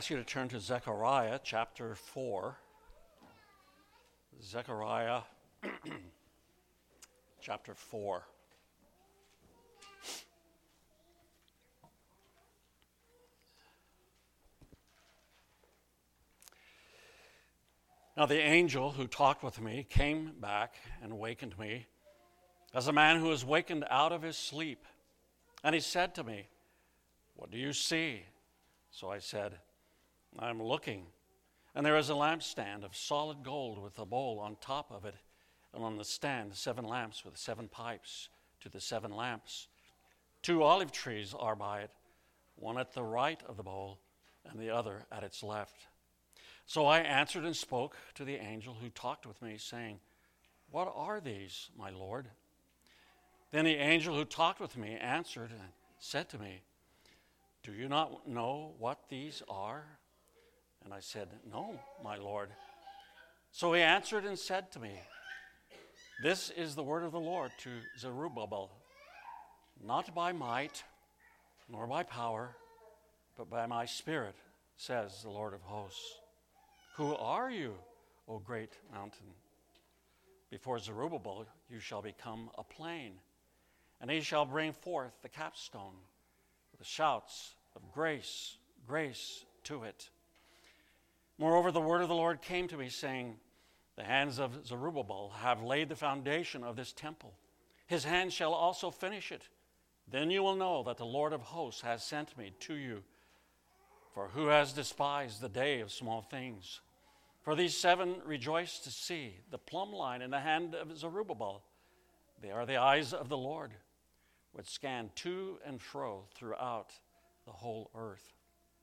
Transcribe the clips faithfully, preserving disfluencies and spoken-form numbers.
ask you to turn to Zechariah chapter four. Zechariah chapter four. Now the angel who talked with me came back and wakened me as a man who is wakened out of his sleep. And he said to me, "What do you see?" So I said, "I'm looking, and there is a lampstand of solid gold with a bowl on top of it, and on the stand seven lamps with seven pipes to the seven lamps. Two olive trees are by it, one at the right of the bowl and the other at its left." So I answered and spoke to the angel who talked with me, saying, "What are these, my Lord?" Then the angel who talked with me answered and said to me, "Do you not know what these are?" And I said, "No, my Lord." So he answered and said to me, "This is the word of the Lord to Zerubbabel, not by might nor by power, but by my Spirit, says the Lord of hosts. Who are you, O great mountain? Before Zerubbabel you shall become a plain, and he shall bring forth the capstone with the shouts of grace, grace to it." Moreover, the word of the Lord came to me, saying, "The hands of Zerubbabel have laid the foundation of this temple. His hands shall also finish it. Then you will know that the Lord of hosts has sent me to you. For who has despised the day of small things? For these seven rejoice to see the plumb line in the hand of Zerubbabel. They are the eyes of the Lord, which scan to and fro throughout the whole earth."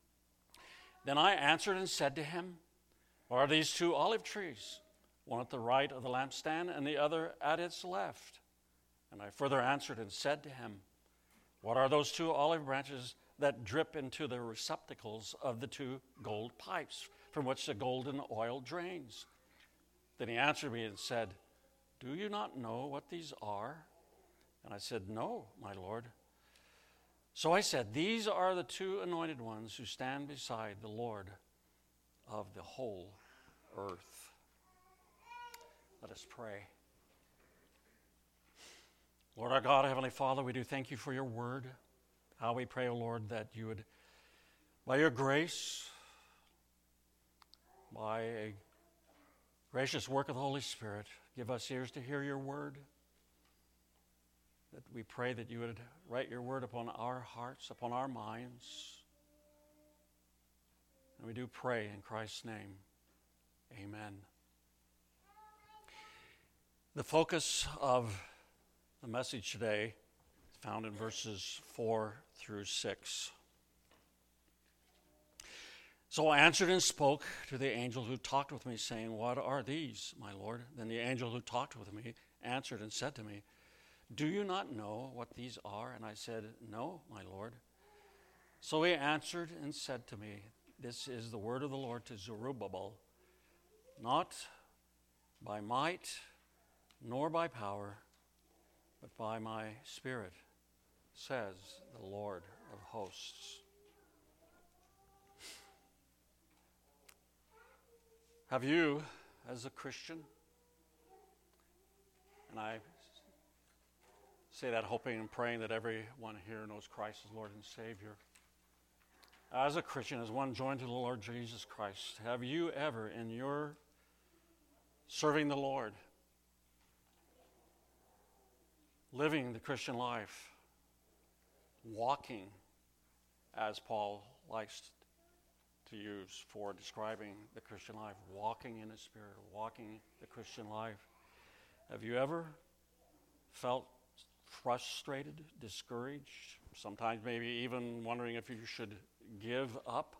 Then I answered and said to him, "What are these two olive trees, one at the right of the lampstand and the other at its left?" And I further answered and said to him, "What are those two olive branches that drip into the receptacles of the two gold pipes from which the golden oil drains?" Then he answered me and said, "Do you not know what these are?" And I said, "No, my Lord." So I said, "These are the two anointed ones who stand beside the Lord of the whole earth." Let us pray. Lord our God, Heavenly Father, we do thank you for your word. How we pray, O Lord, that you would, by your grace, by a gracious work of the Holy Spirit, give us ears to hear your word. That we pray that you would write your word upon our hearts, upon our minds. And we do pray in Christ's name. Amen. The focus of the message today is found in verses four through six. So I answered and spoke to the angel who talked with me, saying, "What are these, my Lord?" Then the angel who talked with me answered and said to me, "Do you not know what these are?" And I said, "No, my Lord." So he answered and said to me, "This is the word of the Lord to Zerubbabel, not by might nor by power, but by my Spirit, says the Lord of hosts." Have you, as a Christian, and I say that hoping and praying that everyone here knows Christ as Lord and Savior, as a Christian, as one joined to the Lord Jesus Christ, have you ever in your serving the Lord, living the Christian life, walking, as Paul likes to use for describing the Christian life, walking in the Spirit, walking the Christian life. Have you ever felt frustrated, discouraged, sometimes maybe even wondering if you should give up?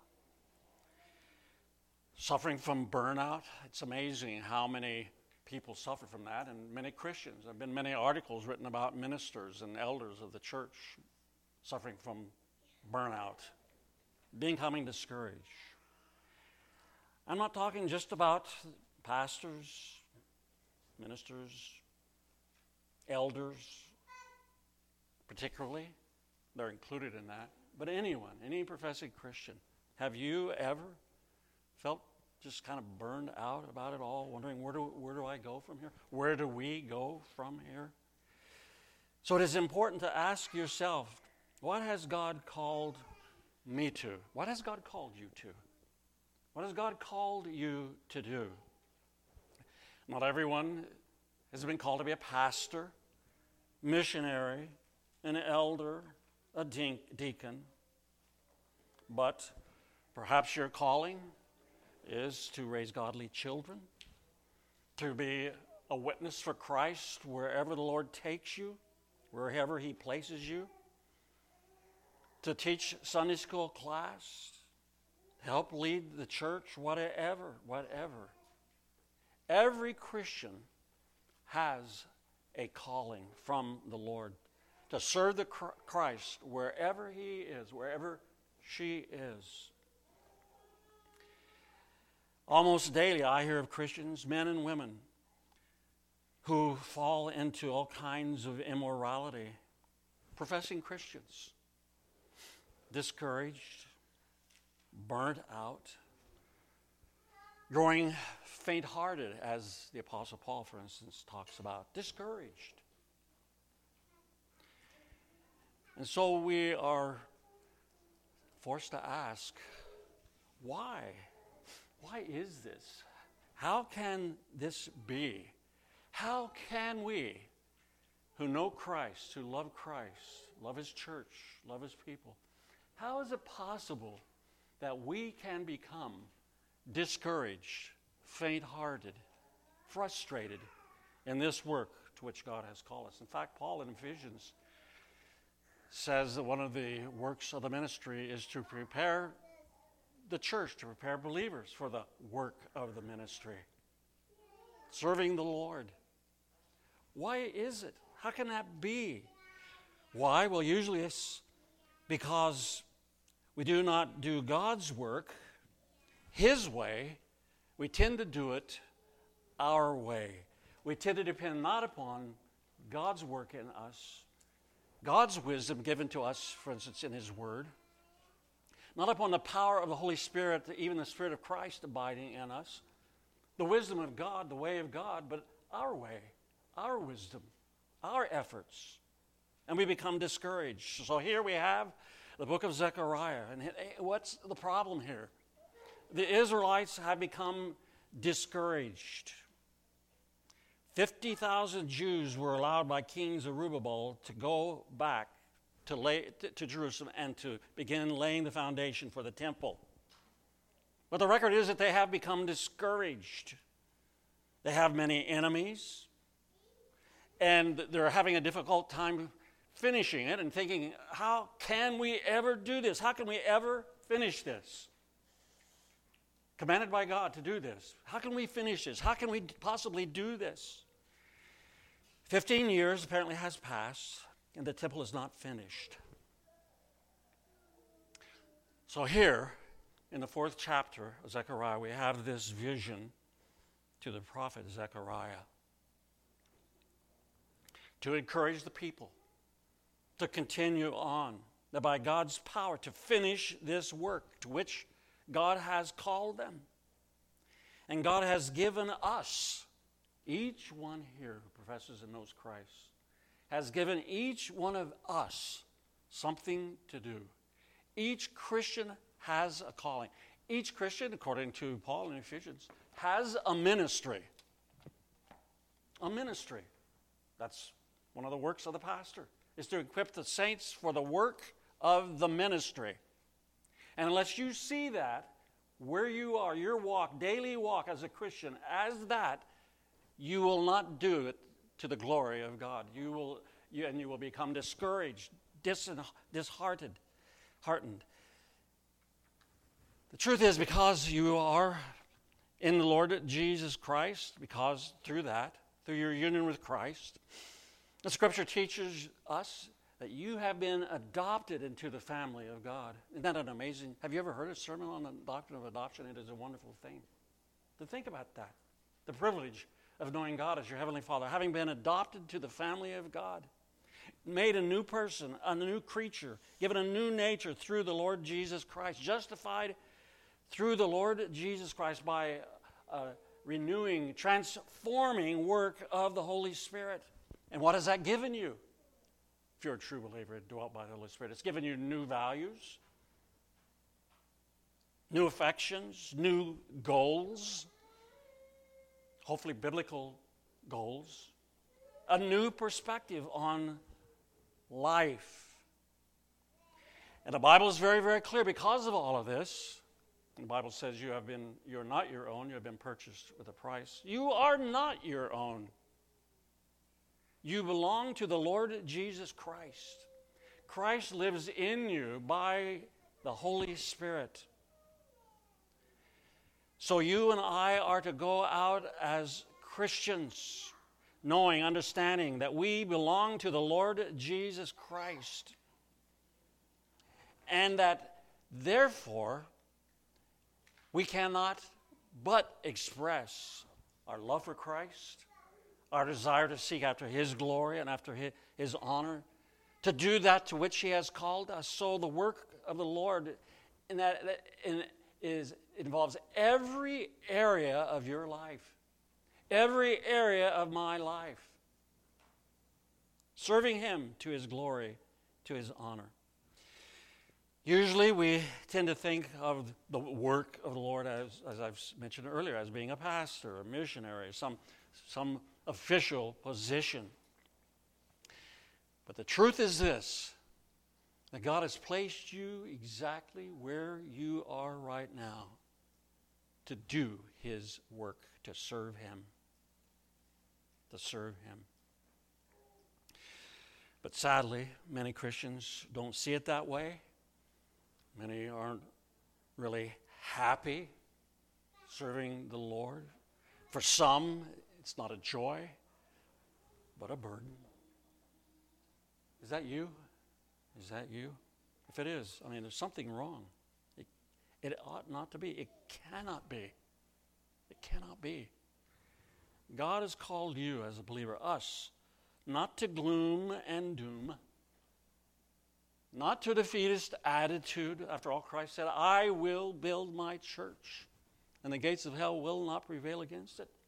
Suffering from burnout? It's amazing how many people suffer from that, and many Christians. There have been many articles written about ministers and elders of the church suffering from burnout, becoming discouraged. I'm not talking just about pastors, ministers, elders, particularly. They're included in that. But anyone, any professing Christian, Have you ever felt just kind of burned out about it all, wondering where do, where do I go from here? Where do we go from here? So it is important to ask yourself, what has God called me to? What has God called you to? What has God called you to do? Not everyone has been called to be a pastor, missionary, an elder, a de- deacon. But perhaps your calling is to raise godly children, to be a witness for Christ wherever the Lord takes you, wherever He places you, to teach Sunday school class, help lead the church, whatever, whatever. Every Christian has a calling from the Lord to serve the Christ wherever he is, wherever she is. Almost daily I hear of Christians, men and women, who fall into all kinds of immorality, professing Christians, discouraged, burnt out, growing faint-hearted, as the Apostle Paul, for instance, talks about, discouraged. And so we are forced to ask, why? Why is this? How can this be? How can we, who know Christ, who love Christ, love His church, love His people, how is it possible that we can become discouraged, faint-hearted, frustrated in this work to which God has called us? In fact, Paul in Ephesians says that one of the works of the ministry is to prepare the church, to prepare believers for the work of the ministry, serving the Lord. Why is it? How can that be? Why? Well, usually it's because we do not do God's work His way. We tend to do it our way. We tend to depend not upon God's work in us, God's wisdom given to us, for instance, in His Word, not upon the power of the Holy Spirit, even the Spirit of Christ abiding in us, the wisdom of God, the way of God, but our way, our wisdom, our efforts. And we become discouraged. So here we have the book of Zechariah. And what's the problem here? The Israelites have become discouraged. fifty thousand Jews were allowed by King Zerubbabel to go back to, lay, to, to Jerusalem and to begin laying the foundation for the temple. But the record is that they have become discouraged. They have many enemies, and they're having a difficult time finishing it and thinking, how can we ever do this? How can we ever finish this? Commanded by God to do this. How can we finish this? How can we possibly do this? Fifteen years apparently has passed, and the temple is not finished. So here, in the fourth chapter of Zechariah, we have this vision to the prophet Zechariah to encourage the people to continue on, that by God's power to finish this work to which God has called them. And God has given us, each one here who professes and knows Christ, has given each one of us something to do. Each Christian has a calling. Each Christian, according to Paul in Ephesians, has a ministry. A ministry. That's one of the works of the pastor, is to equip the saints for the work of the ministry. And unless you see that, where you are, your walk, daily walk as a Christian, as that, you will not do it to the glory of God. You will, you, and you will become discouraged, dis- disheartened, heartened. The truth is, because you are in the Lord Jesus Christ, because through that, through your union with Christ, the Scripture teaches us that you have been adopted into the family of God. Isn't that an amazing? Have you ever heard a sermon on the doctrine of adoption? It is a wonderful thing to think about that. The privilege of knowing God as your Heavenly Father, having been adopted to the family of God. made a new person, a new creature, given a new nature through the Lord Jesus Christ, justified through the Lord Jesus Christ by a renewing, transforming work of the Holy Spirit. And what has that given you? If you're a true believer, dwelt by the Holy Spirit, it's given you new values, new affections, new goals, hopefully biblical goals, a new perspective on life. And the Bible is very, very clear because of all of this. The Bible says you have been, you're not your own, you have been purchased with a price. You are not your own. You belong to the Lord Jesus Christ. Christ lives in you by the Holy Spirit. So you and I are to go out as Christians, knowing, understanding that we belong to the Lord Jesus Christ. And that, therefore, we cannot but express our love for Christ, our desire to seek after His glory and after His, His honor, to do that to which He has called us. So the work of the Lord in that in, is involves every area of your life, every area of my life, serving Him to His glory, to His honor. Usually we tend to think of the work of the Lord, as, as I've mentioned earlier, as being a pastor, a missionary, some, some official position. But the truth is this, that God has placed you exactly where you are right now to do His work, to serve Him, to serve Him. But sadly, many Christians don't see it that way. Many aren't really happy serving the Lord. For some, it's not a joy, but a burden. Is that you? Is that you? If it is, I mean, there's something wrong. It, it ought not to be. It cannot be. It cannot be. God has called you as a believer, us, not to gloom and doom, not to a defeatist attitude. After all, Christ said, I will build my church, and the gates of hell will not prevail against it.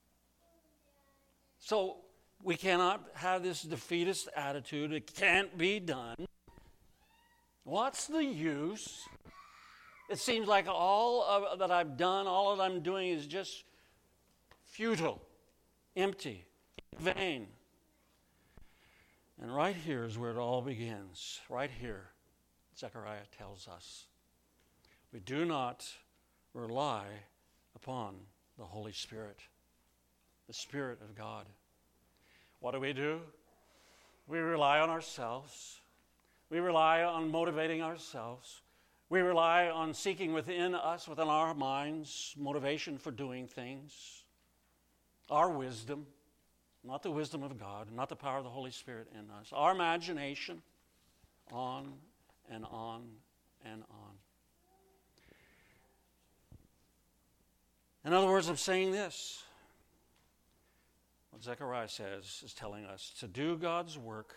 So we cannot have this defeatist attitude. It can't be done. What's the use? It seems like all of, that I've done, all that I'm doing is just futile, empty, vain. And right here is where it all begins. Right here, Zechariah tells us, we do not rely upon the Holy Spirit, the Spirit of God. What do we do? We rely on ourselves. We rely on motivating ourselves. We rely on seeking within us, within our minds, motivation for doing things, our wisdom. Not the wisdom of God, not the power of the Holy Spirit in us. Our imagination, on and on and on. In other words, I'm saying this. What Zechariah says is telling us to do God's work,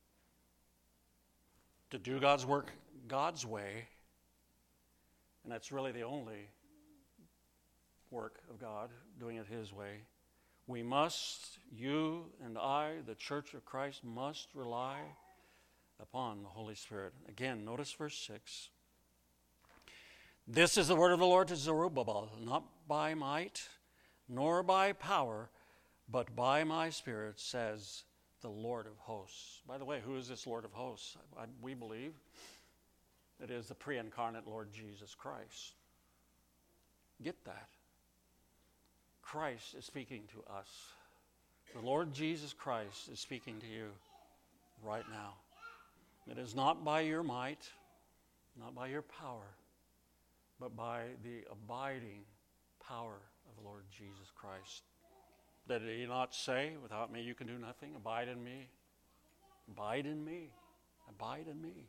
to do God's work God's way, and that's really the only work of God, doing it His way. We must, you and I, the Church of Christ, must rely upon the Holy Spirit. Again, notice verse six. This is the word of the Lord to Zerubbabel, not by might, nor by power, but by my Spirit, says the Lord of hosts. By the way, who is this Lord of hosts? I, I, we believe it is the pre-incarnate Lord Jesus Christ. Get that. Christ is speaking to us. The Lord Jesus Christ is speaking to you right now. It is not by your might, not by your power, but by the abiding power of the Lord Jesus Christ. Did He not say, without me you can do nothing? Abide in me. Abide in me. Abide in me.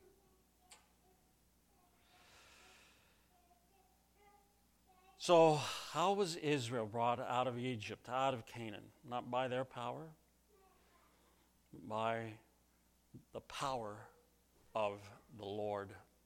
So, how was Israel brought out of Egypt, out of Canaan? Not by their power, but by the power of the Lord.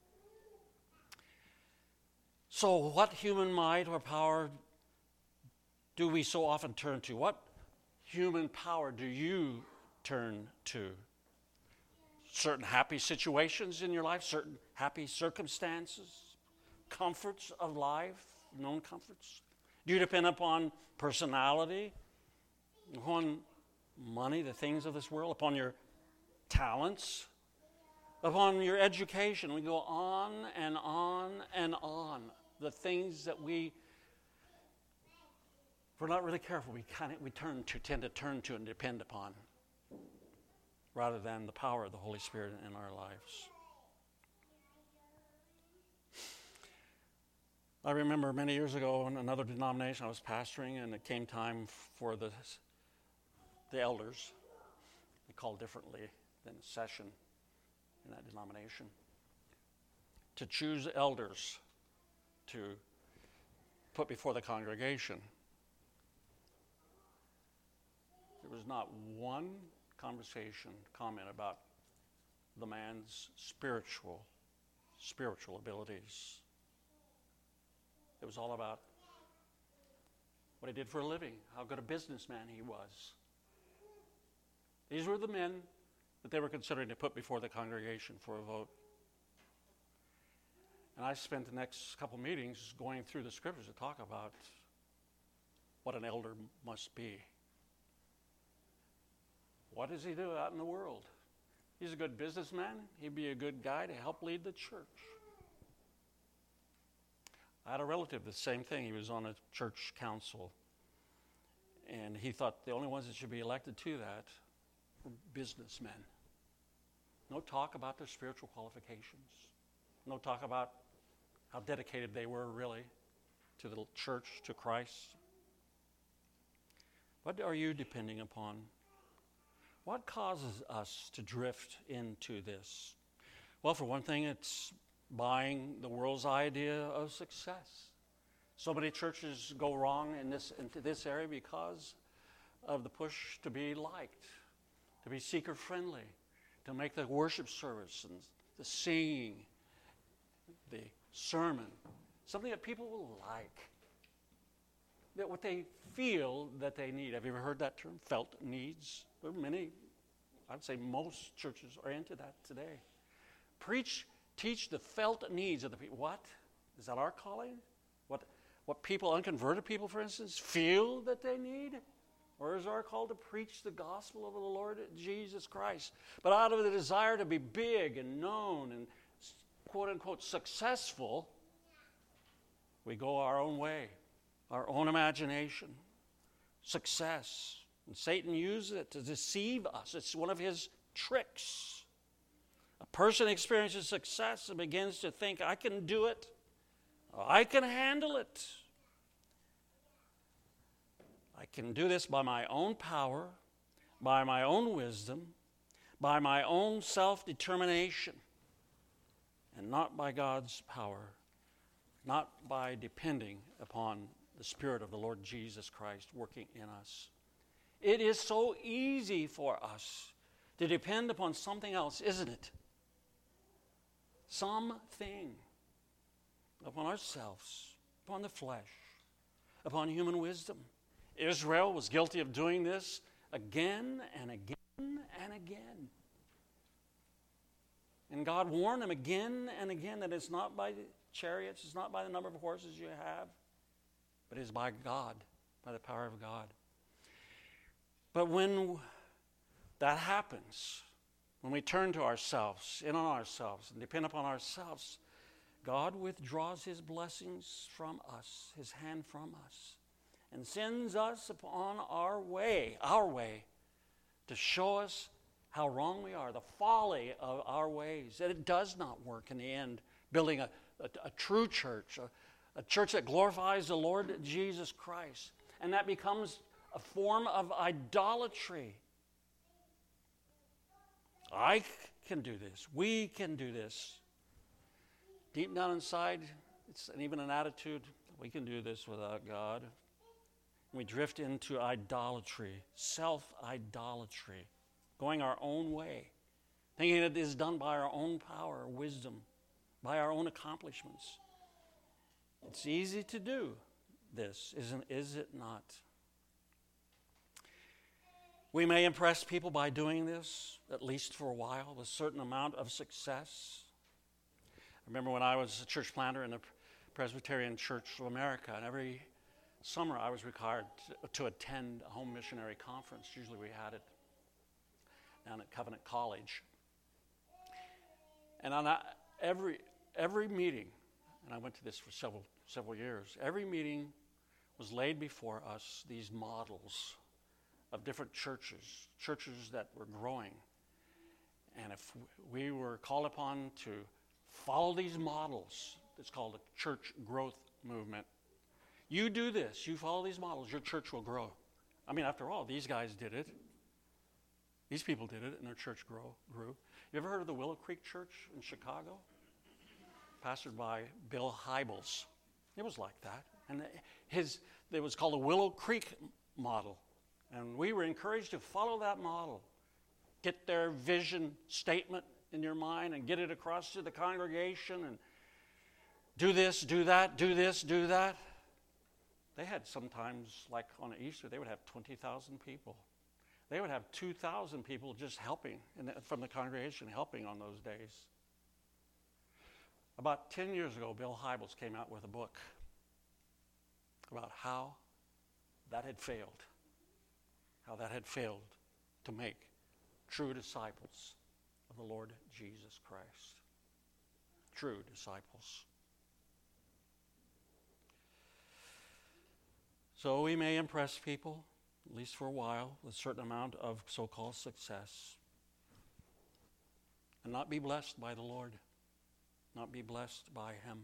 So what human might or power do we so often turn to? What human power do you turn to? Certain happy situations in your life, certain happy circumstances, comforts of life, known comforts? Do you depend upon personality, upon money, the things of this world, upon your talents, upon your education? We go on and on and on. The things that we, if we're not really careful, we kind of we turn to, tend to turn to and depend upon, rather than the power of the Holy Spirit in our lives. I remember many years ago in another denomination I was pastoring, and it came time for the the elders, they call differently than session in that denomination, to choose elders to put before the congregation. There was not one conversation, comment about the man's spiritual, spiritual abilities. It was all about what he did for a living, how good a businessman he was. These were the men that they were considering to put before the congregation for a vote. And I spent the next couple meetings going through the scriptures to talk about what an elder must be. What does he do out in the world? He's a good businessman. He'd be a good guy to help lead the church. I had a relative, the same thing. He was on a church council, and he thought the only ones that should be elected to that were businessmen. No talk about their spiritual qualifications. No talk about how dedicated they were really to the church, to Christ. What are you depending upon? What causes us to drift into this? Well, for one thing, it's buying the world's idea of success. So many churches go wrong in this into this area because of the push to be liked, to be seeker-friendly, to make the worship service and the singing, the sermon, something that people will like, that what they feel that they need. Have you ever heard that term, felt needs? There are many, I'd say most churches are into that today. Preach, teach the felt needs of the people. What? Is that our calling? What, what people, unconverted people, for instance, feel that they need? Or is our call to preach the gospel of the Lord Jesus Christ? But out of the desire to be big and known and quote-unquote successful, we go our own way, our own imagination, success. And Satan uses it to deceive us. It's one of his tricks. A person experiences success and begins to think, I can do it. I can handle it. I can do this by my own power, by my own wisdom, by my own self-determination, and not by God's power, not by depending upon the Spirit of the Lord Jesus Christ working in us. It is so easy for us to depend upon something else, isn't it? Something upon ourselves, upon the flesh, upon human wisdom. Israel was guilty of doing this again and again and again. And God warned them again and again that it's not by the chariots, it's not by the number of horses you have, but it is by God, by the power of God. But when that happens, when we turn to ourselves, in on ourselves, and depend upon ourselves, God withdraws his blessings from us, his hand from us, and sends us upon our way, our way, to show us how wrong we are, the folly of our ways, that it does not work in the end, building a, a, a true church, a, a church that glorifies the Lord Jesus Christ. And that becomes a form of idolatry. I can do this. We can do this. Deep down inside, it's even an attitude, we can do this without God. We drift into idolatry, self-idolatry, going our own way, thinking it is done by our own power or wisdom, by our own accomplishments. It's easy to do this, isn't, is it not? We may impress people by doing this, at least for a while, with a certain amount of success. I remember when I was a church planter in the Presbyterian Church of America, and every summer I was required to, to attend a home missionary conference. Usually we had it down at Covenant College. And on that, every every meeting, and I went to this for several several years, every meeting was laid before us these models of different churches, churches that were growing. And if we were called upon to follow these models, it's called a church growth movement. You do this, you follow these models, your church will grow. I mean, after all, these guys did it. These people did it, and their church grow, grew. You ever heard of the Willow Creek Church in Chicago? Pastored by Bill Hybels. It was like that. And his, it was called the Willow Creek model. And we were encouraged to follow that model. Get their vision statement in your mind and get it across to the congregation and do this, do that, do this, do that. They had sometimes, like on Easter, they would have twenty thousand people. They would have two thousand people just helping in the, from the congregation, helping on those days. About ten years ago, Bill Hybels came out with a book about how that had failed, how that had failed to make true disciples of the Lord Jesus Christ. True disciples. So we may impress people, at least for a while, with a certain amount of so-called success, and not be blessed by the Lord, not be blessed by Him.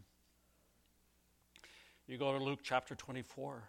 You go to Luke chapter twenty-four,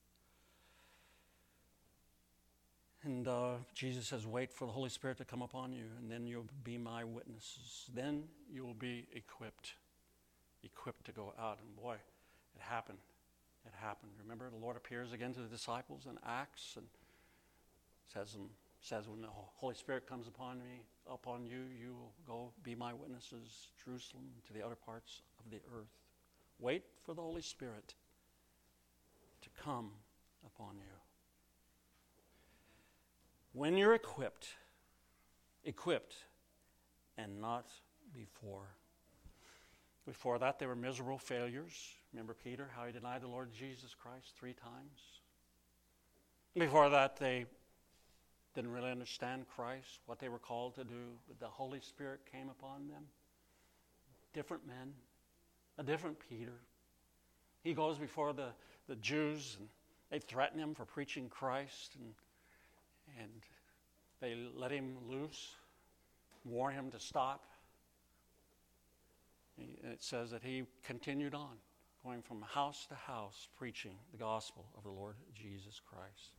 and uh, Jesus says, wait for the Holy Spirit to come upon you, and then you'll be my witnesses. Then you will be equipped, equipped to go out. And boy, it happened. It happened. Remember, the Lord appears again to the disciples in Acts and says, says when the Holy Spirit comes upon me, upon you, you will go be my witnesses, Jerusalem, to the other parts of the earth. Wait for the Holy Spirit to come upon you. When you're equipped, equipped, and not before. Before that, they were miserable failures. Remember Peter, how he denied the Lord Jesus Christ three times? Before that, they didn't really understand Christ, what they were called to do, but the Holy Spirit came upon them. Different men, a different Peter. He goes before the, the Jews, and they threaten him for preaching Christ, and, and they let him loose, warn him to stop. And it says that he continued on, going from house to house, preaching the gospel of the Lord Jesus Christ.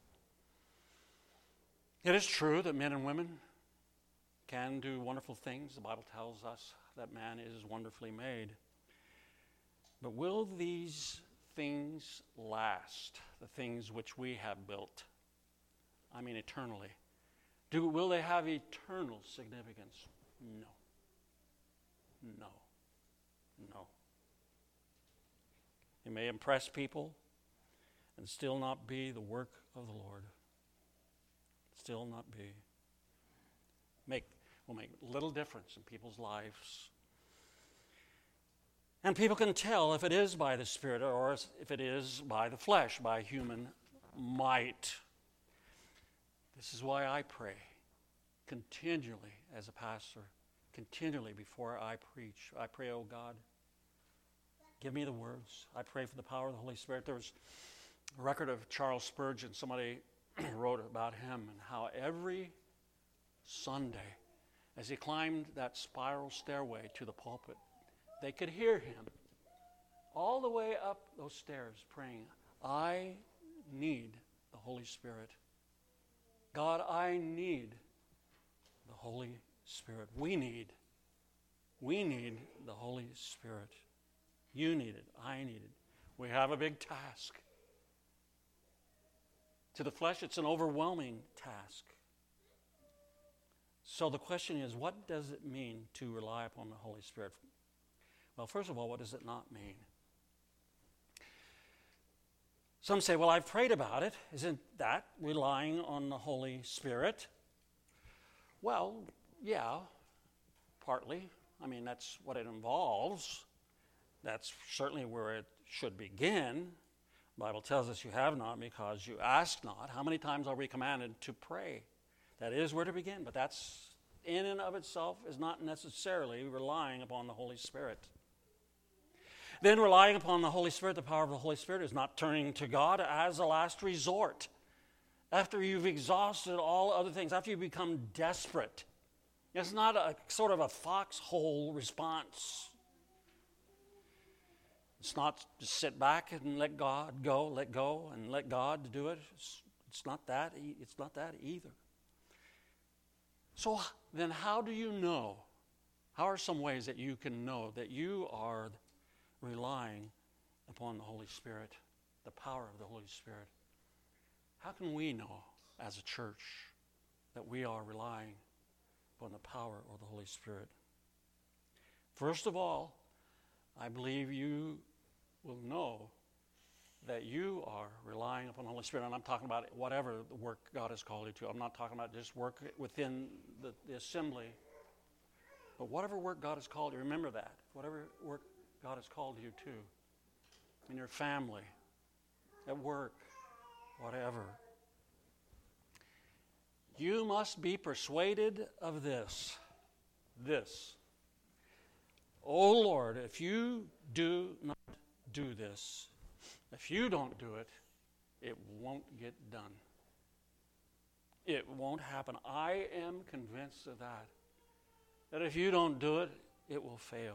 It is true that men and women can do wonderful things. The Bible tells us that man is wonderfully made. But will these things last, the things which we have built? I mean eternally. Do, will they have eternal significance? No. No. No. You may impress people and still not be the work of the Lord. Still not be. Make will make little difference in people's lives. And people can tell if it is by the Spirit or if it is by the flesh, by human might. This is why I pray continually as a pastor, continually before I preach. I pray, oh God, give me the words. I pray for the power of the Holy Spirit. There was a record of Charles Spurgeon. Somebody wrote about him and how every Sunday, as he climbed that spiral stairway to the pulpit, they could hear him all the way up those stairs praying, I need the Holy Spirit. God, I need the Holy Spirit. We need, we need the Holy Spirit. You need it. I need it. We have a big task. To the flesh, it's an overwhelming task. So the question is, what does it mean to rely upon the Holy Spirit? Well, first of all, what does it not mean? Some say, well, I've prayed about it. Isn't that relying on the Holy Spirit? Well, yeah, partly. I mean, that's what it involves. That's certainly where it should begin. The Bible tells us you have not because you ask not. How many times are we commanded to pray? That is where to begin, but that's in and of itself is not necessarily relying upon the Holy Spirit. Then relying upon the Holy Spirit, the power of the Holy Spirit, is not turning to God as a last resort. After you've exhausted all other things, after you become desperate, it's not a sort of a foxhole response. It's not just sit back and let God go, let go, and let God do it. It's, it's not that. It's not that either. So then how do you know? How are some ways that you can know that you are relying upon the Holy Spirit, the power of the Holy Spirit? How can we know as a church that we are relying upon the power of the Holy Spirit? First of all, I believe you will know that you are relying upon the Holy Spirit. And I'm talking about whatever the work God has called you to. I'm not talking about just work within the, the assembly. But whatever work God has called you, remember that. Whatever work God has called you to. In your family, at work, whatever. You must be persuaded of this. This. Oh Lord, if you do not do this, if you don't do it, it won't get done. It won't happen. I am convinced of that. That if you don't do it, it will fail.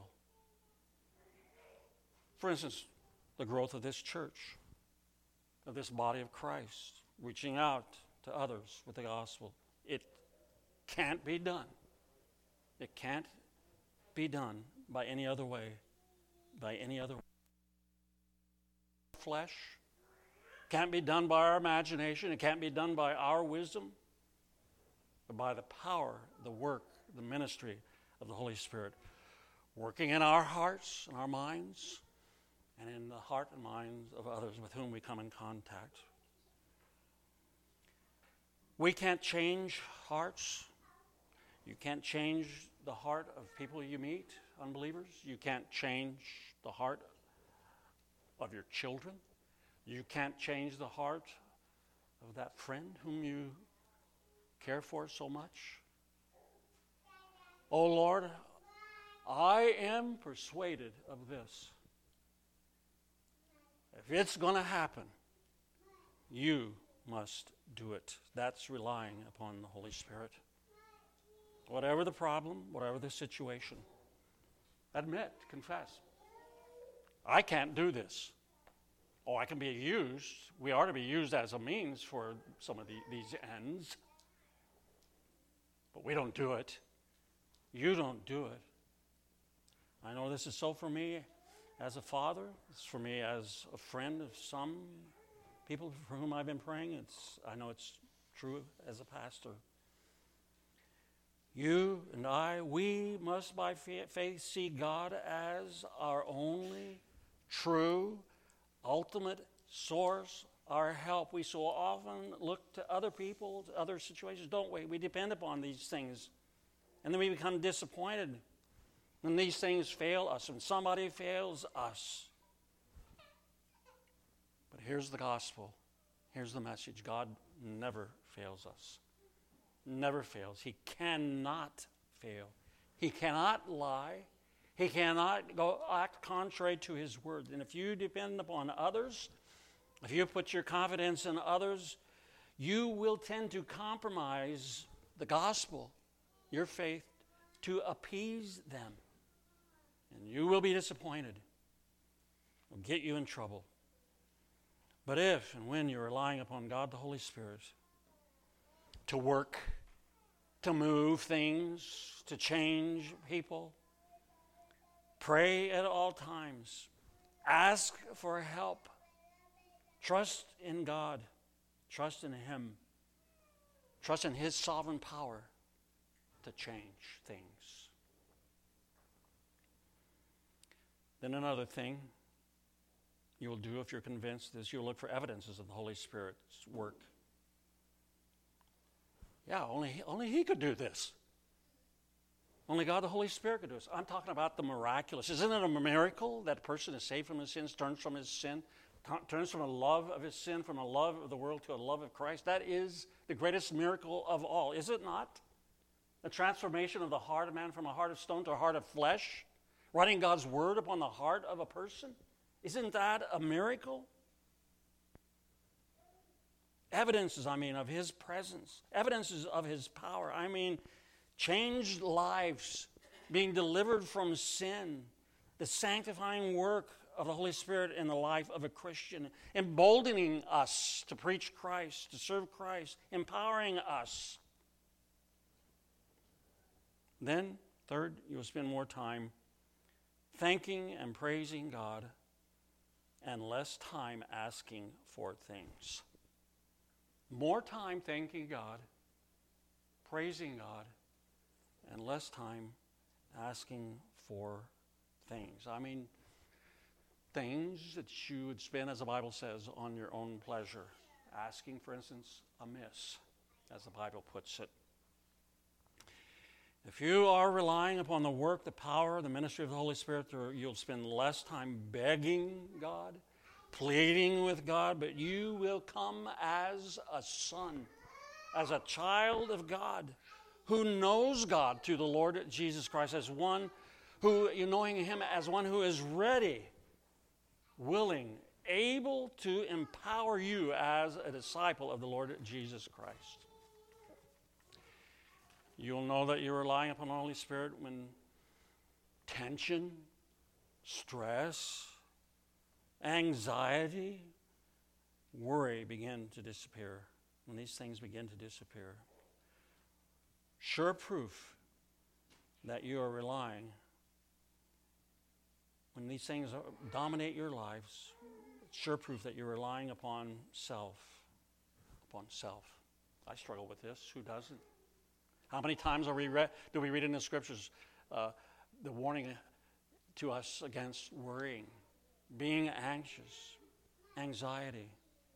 For instance, the growth of this church, of this body of Christ, reaching out to others with the gospel. It can't be done. It can't be done by any other way, by any other way. Flesh. Can't be done by our imagination. It can't be done by our wisdom, but by the power, the work, the ministry of the Holy Spirit, working in our hearts and our minds, and in the heart and minds of others with whom we come in contact. We can't change hearts. You can't change the heart of people you meet, unbelievers. You can't change the heart of your children. You can't change the heart of that friend whom you care for so much. Oh Lord, I am persuaded of this. If it's going to happen, you must do it. That's relying upon the Holy Spirit. Whatever the problem, whatever the situation, admit, confess. I can't do this. Oh, I can be used. We are to be used as a means for some of the, these ends. But we don't do it. You don't do it. I know this is so for me as a father. It's for me as a friend of some people for whom I've been praying. It's, I know it's true as a pastor. You and I, we must by faith see God as our only true, ultimate source, our help. We so often look to other people, to other situations, don't we? We depend upon these things. And then we become disappointed when these things fail us, when somebody fails us. But here's the gospel. Here's the message. God never fails us. Never fails. He cannot fail. He cannot lie. He cannot go act contrary to his word. And if you depend upon others, if you put your confidence in others, you will tend to compromise the gospel, your faith, to appease them. And you will be disappointed. It will get you in trouble. But if and when you're relying upon God the Holy Spirit to work, to move things, to change people, pray at all times. Ask for help. Trust in God. Trust in Him. Trust in His sovereign power to change things. Then another thing you will do if you're convinced is you'll look for evidences of the Holy Spirit's work. Yeah, only, only He could do this. Only God the Holy Spirit could do this. I'm talking about the miraculous. Isn't it a miracle that a person is saved from his sins, turns from his sin, t- turns from a love of his sin, from a love of the world to a love of Christ? That is the greatest miracle of all, is it not? The transformation of the heart of man from a heart of stone to a heart of flesh, writing God's word upon the heart of a person. Isn't that a miracle? Evidences, I mean, of His presence. Evidences of His power. I mean, changed lives, being delivered from sin, the sanctifying work of the Holy Spirit in the life of a Christian, emboldening us to preach Christ, to serve Christ, empowering us. Then, third, you'll spend more time thanking and praising God and less time asking for things. More time thanking God, praising God, and less time asking for things. I mean, things that you would spend, as the Bible says, on your own pleasure. Asking, for instance, amiss, as the Bible puts it. If you are relying upon the work, the power, the ministry of the Holy Spirit, you'll spend less time begging God, pleading with God, but you will come as a son, as a child of God, who knows God through the Lord Jesus Christ, as one who, you knowing Him as one who is ready, willing, able to empower you as a disciple of the Lord Jesus Christ. You'll know that you're relying upon the Holy Spirit when tension, stress, anxiety, worry begin to disappear. When these things begin to disappear. Sure proof that you are relying, when these things dominate your lives, sure proof that you're relying upon self. Upon self. I struggle with this. Who doesn't? How many times are we re- do we read in the Scriptures uh, the warning to us against worrying, being anxious, anxiety?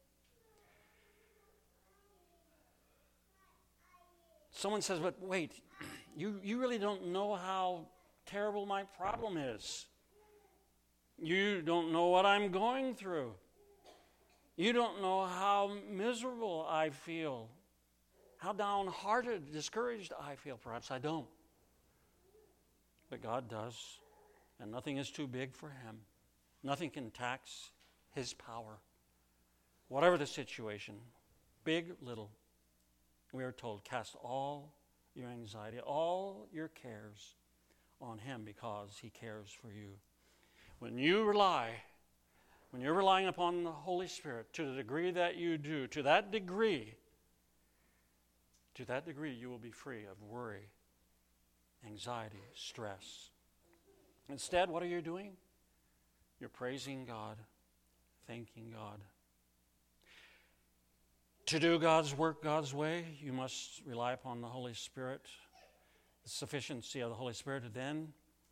Someone says, but wait, you, you really don't know how terrible my problem is. You don't know what I'm going through. You don't know how miserable I feel. How downhearted, discouraged I feel. Perhaps I don't. But God does. And nothing is too big for Him. Nothing can tax His power. Whatever the situation, big, little, we are told, cast all your anxiety, all your cares on Him because He cares for you. When you rely, when you're relying upon the Holy Spirit to the degree that you do, to that degree, To that degree, you will be free of worry, anxiety, stress. Instead, what are you doing? You're praising God, thanking God. To do God's work God's way, you must rely upon the Holy Spirit, the sufficiency of the Holy Spirit. And then,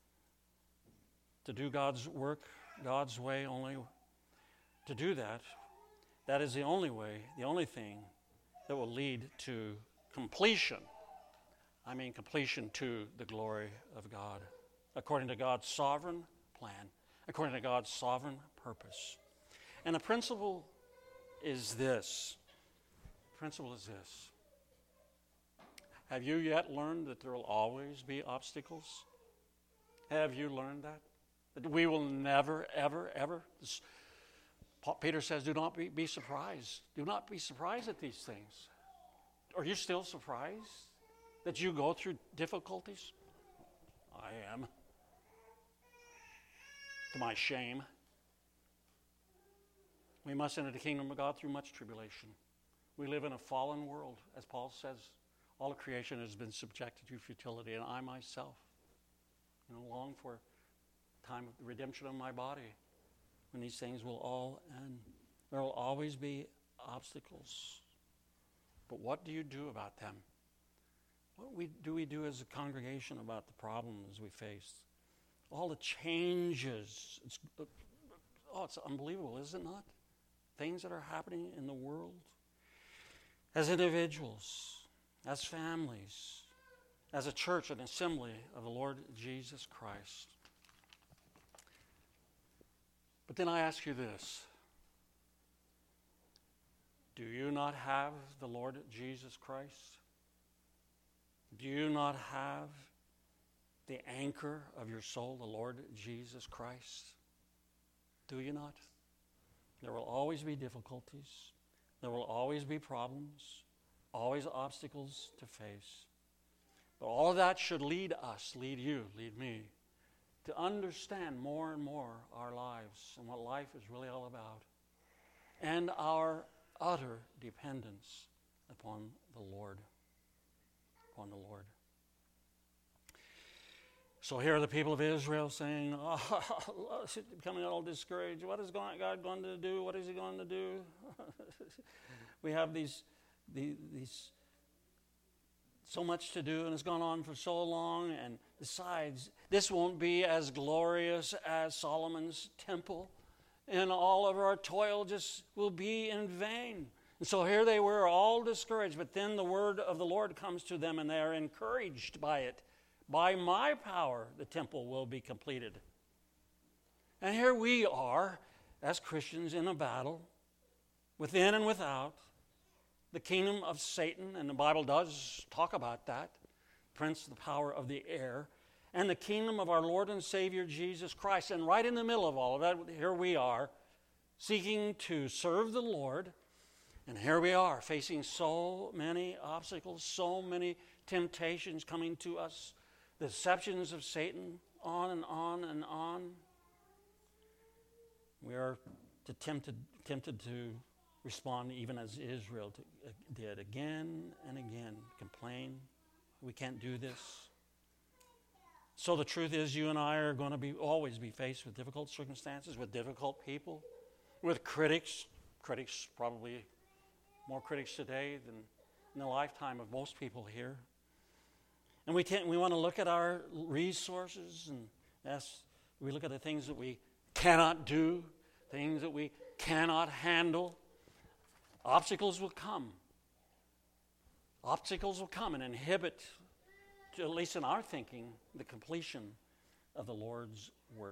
to do God's work God's way, only to do that, that is the only way, the only thing that will lead to completion. I mean completion to the glory of God, according to God's sovereign plan, according to God's sovereign purpose. And the principle is this. The principle is this. Have you yet learned that there will always be obstacles? Have you learned that? That we will never, ever, ever. This, Peter says, do not be, be surprised. Do not be surprised at these things. Are you still surprised that you go through difficulties? I am. To my shame. We must enter the kingdom of God through much tribulation. We live in a fallen world. As Paul says, all of creation has been subjected to futility, and I myself, you know, long for the time of the redemption of my body, when these things will all end. There will always be obstacles. But what do you do about them? What we, do we do as a congregation about the problems we face? All the changes. It's, oh, it's unbelievable, is it not? Things that are happening in the world. As individuals, as families, as a church, an assembly of the Lord Jesus Christ. But then I ask you this. Do you not have the Lord Jesus Christ? Do you not have the anchor of your soul, the Lord Jesus Christ? Do you not? There will always be difficulties. There will always be problems, always obstacles to face. But all of that should lead us, lead you, lead me, to understand more and more our lives and what life is really all about, and our utter dependence upon the Lord, upon the Lord. So here are the people of Israel saying, oh, becoming all discouraged. What is God going to do? What is he going to do? We have these, these, these, so much to do, and it's gone on for so long. And besides, this won't be as glorious as Solomon's temple. And all of our toil just will be in vain. And so here they were, all discouraged. But then the word of the Lord comes to them, and they are encouraged by it. By my power, the temple will be completed. And here we are, as Christians, in a battle, within and without, the kingdom of Satan, and the Bible does talk about that, prince, the power of the air, and the kingdom of our Lord and Savior Jesus Christ. And right in the middle of all of that, here we are, seeking to serve the Lord. And here we are, facing so many obstacles, so many temptations coming to us, the deceptions of Satan, on and on and on. We are tempted, tempted to respond even as Israel did, again and again, complain. We can't do this. So the truth is, you and I are going to be always be faced with difficult circumstances, with difficult people, with critics. Critics, probably more critics today than in the lifetime of most people here. And we tend, we want to look at our resources, and as we look at the things that we cannot do, things that we cannot handle. Obstacles will come. Obstacles will come and inhibit, at least in our thinking, the completion of the Lord's work.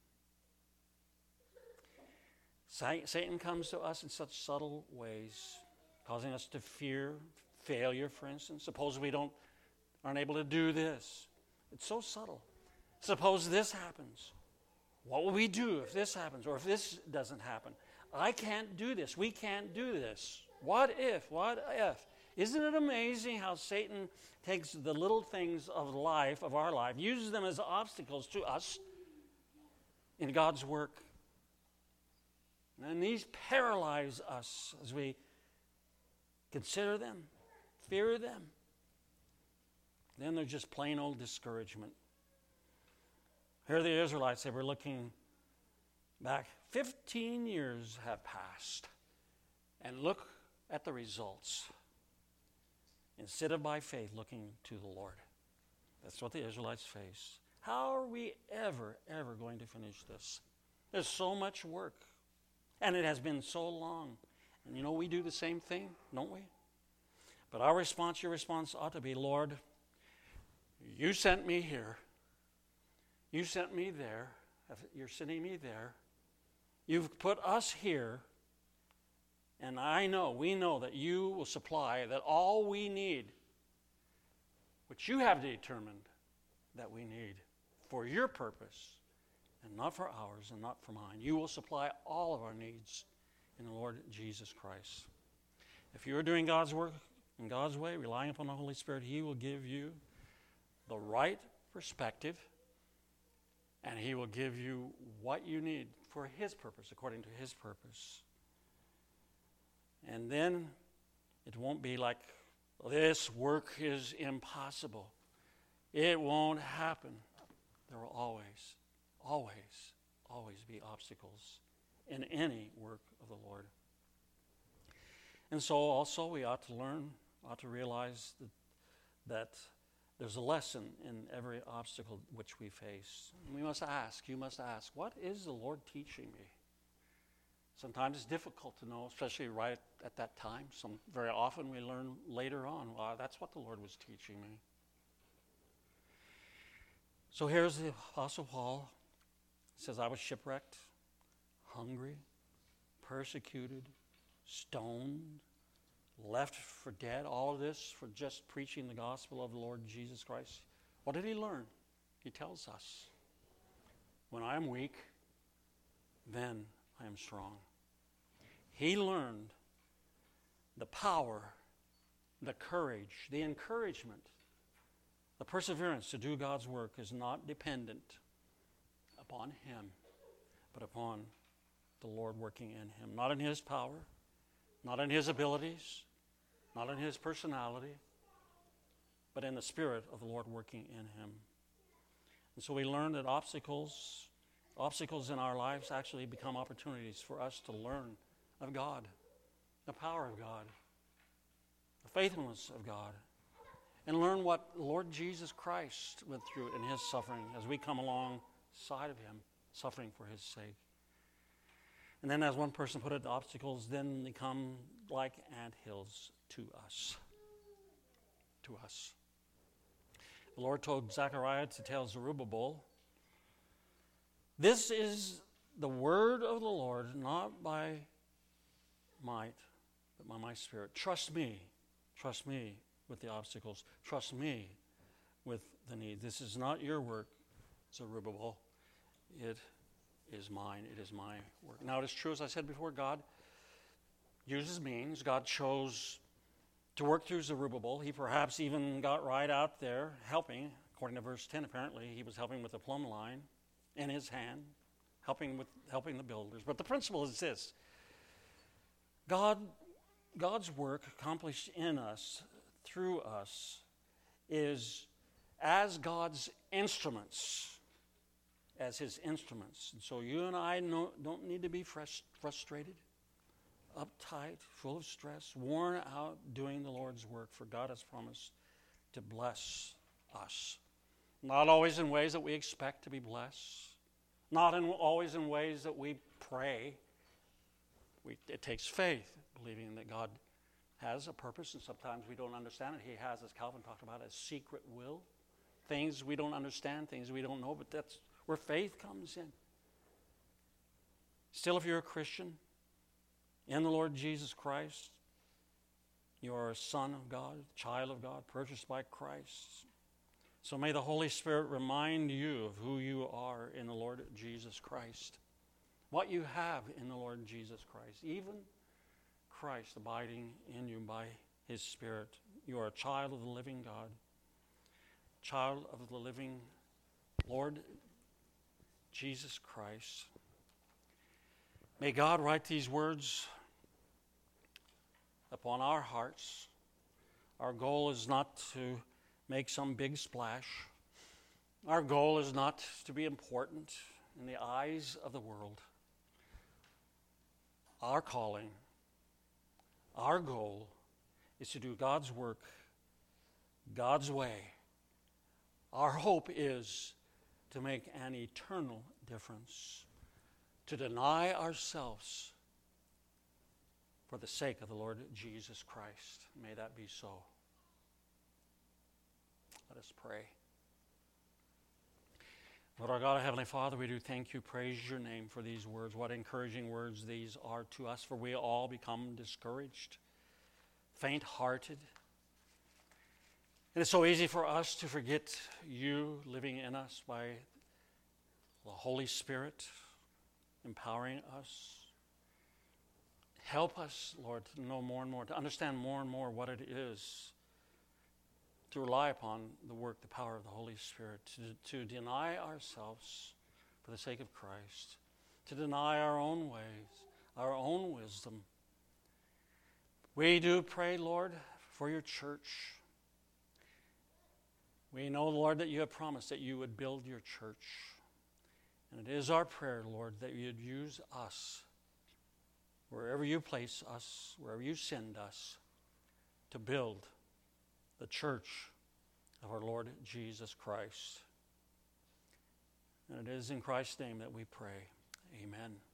Satan comes to us in such subtle ways, causing us to fear failure, for instance. Suppose we don't aren't able to do this. It's so subtle. Suppose this happens. What will we do if this happens, or if this doesn't happen? I can't do this. We can't do this. What if? What if? Isn't it amazing how Satan takes the little things of life, of our life, uses them as obstacles to us in God's work? And these paralyze us as we consider them, fear them. Then they're just plain old discouragement. Here the Israelites, they were looking back. Fifteen years have passed. And look at the results. Instead of by faith looking to the Lord. That's what the Israelites face. How are we ever, ever going to finish this? There's so much work. And it has been so long. And you know, we do the same thing, don't we? But our response, your response ought to be, Lord, you sent me here. You sent me there. You're sending me there. You've put us here. And I know, we know that you will supply that all we need, which you have determined that we need for your purpose, and not for ours and not for mine. You will supply all of our needs in the Lord Jesus Christ. If you are doing God's work in God's way, relying upon the Holy Spirit, He will give you the right perspective, and He will give you what you need for His purpose, according to His purpose. And then it won't be like, this work is impossible. It won't happen. There will always, always, always be obstacles in any work of the Lord. And so also we ought to learn, ought to realize that, that There's a lesson in every obstacle which we face. We must ask, you must ask, what is the Lord teaching me? Sometimes it's difficult to know, especially right at that time. Some, very often we learn later on, well, that's what the Lord was teaching me. So here's the Apostle Paul. He says, I was shipwrecked, hungry, persecuted, stoned, left for dead. All of this for just preaching the gospel of the Lord Jesus Christ. What did he learn? He tells us, when I am weak, then I am strong. He learned the power, the courage, the encouragement, the perseverance to do God's work is not dependent upon him, but upon the Lord working in him. Not in his power, not in his abilities, not in his personality, but in the Spirit of the Lord working in him. And so we learn that obstacles, obstacles in our lives actually become opportunities for us to learn of God, the power of God, the faithfulness of God, and learn what Lord Jesus Christ went through in his suffering as we come alongside of him, suffering for his sake. And then, as one person put it, the obstacles then become like anthills to us. To us. The Lord told Zechariah to tell Zerubbabel, this is the word of the Lord, not by might, but by my Spirit. Trust me. Trust me with the obstacles. Trust me with the need. This is not your work, Zerubbabel. It is mine. It is my work. Now, it is true, as I said before, God uses means. God chose to work through Zerubbabel. He perhaps even got right out there helping. According to verse ten, apparently, he was helping with the plumb line in his hand, helping with helping the builders. But the principle is this. God, God's work accomplished in us, through us, is as God's instruments, as his instruments. And so you and I no, don't need to be frust- frustrated, uptight, full of stress, worn out doing the Lord's work, for God has promised to bless us. Not always in ways that we expect to be blessed, not in, always in ways that we pray. We, it takes faith, believing that God has a purpose, and sometimes we don't understand it. He has, as Calvin talked about, a secret will. Things we don't understand, things we don't know, but that's where faith comes in. Still, if you're a Christian in the Lord Jesus Christ, you are a son of God, a child of God, purchased by Christ. So may the Holy Spirit remind you of who you are in the Lord Jesus Christ, what you have in the Lord Jesus Christ, even Christ abiding in you by his Spirit. You are a child of the living God, child of the living Lord Jesus Christ. May God write these words upon our hearts. Our goal is not to make some big splash. Our goal is not to be important in the eyes of the world. Our calling, our goal is to do God's work, God's way. Our hope is to make an eternal difference, to deny ourselves for the sake of the Lord Jesus Christ. May that be so. Let us pray. Lord our God, our Heavenly Father, we do thank you, praise your name for these words. What encouraging words these are to us, for we all become discouraged, faint-hearted. And it's so easy for us to forget you living in us by the Holy Spirit empowering us. Help us, Lord, to know more and more, to understand more and more what it is to rely upon the work, the power of the Holy Spirit, to, to deny ourselves for the sake of Christ, to deny our own ways, our own wisdom. We do pray, Lord, for your church. We know, Lord, that you have promised that you would build your church. And it is our prayer, Lord, that you'd use us, wherever you place us, wherever you send us, to build the church of our Lord Jesus Christ. And it is in Christ's name that we pray. Amen.